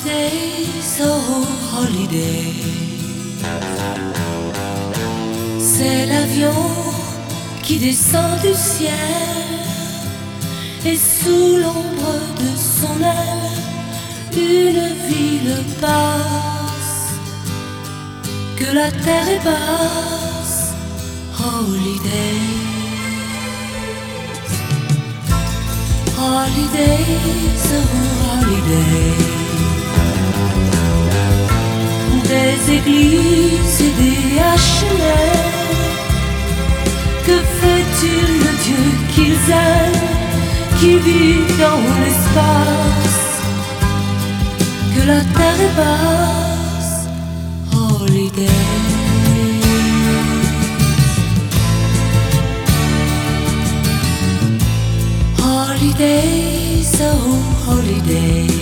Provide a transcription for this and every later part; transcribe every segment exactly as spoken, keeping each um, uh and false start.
Holidays, oh holiday. C'est l'avion qui descend du ciel et sous l'ombre de son aile, une ville passe, que la terre est basse. Holidays, holidays, oh holidays. Des églises et des H and M, que fait-il le Dieu qu'ils aiment, qui vit dans l'espace, que la terre est basse. Holidays, holidays, oh holidays.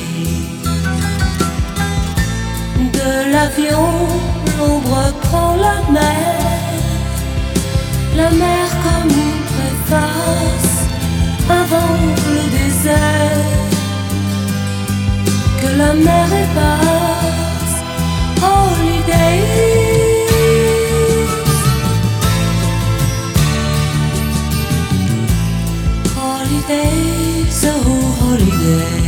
De l'avion, l'ombre prend la mer, la mer comme une préface avant le désert, que la mer est basse. Holidays, holidays, oh holidays.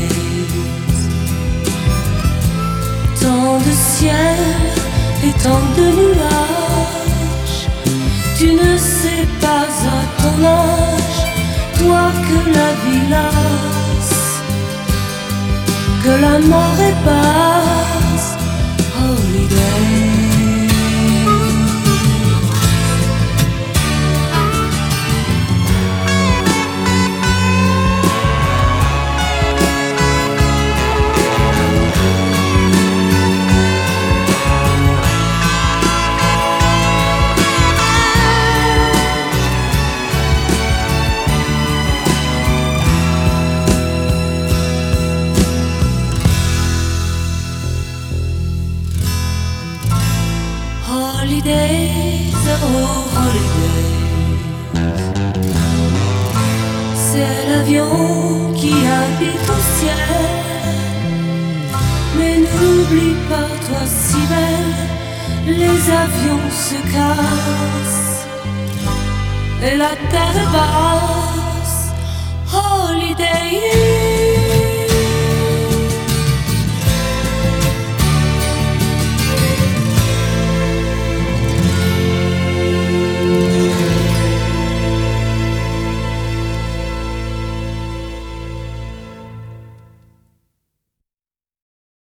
Tant de ciel et tant de nuages, tu ne sais pas à ton âge, toi que la vie lasse, que la mort est basse. Holiday, holidays, oh holidays. C'est l'avion qui habite au ciel, mais n'oublie pas, toi si belle, les avions se cassent et la terre est basse. Holidays.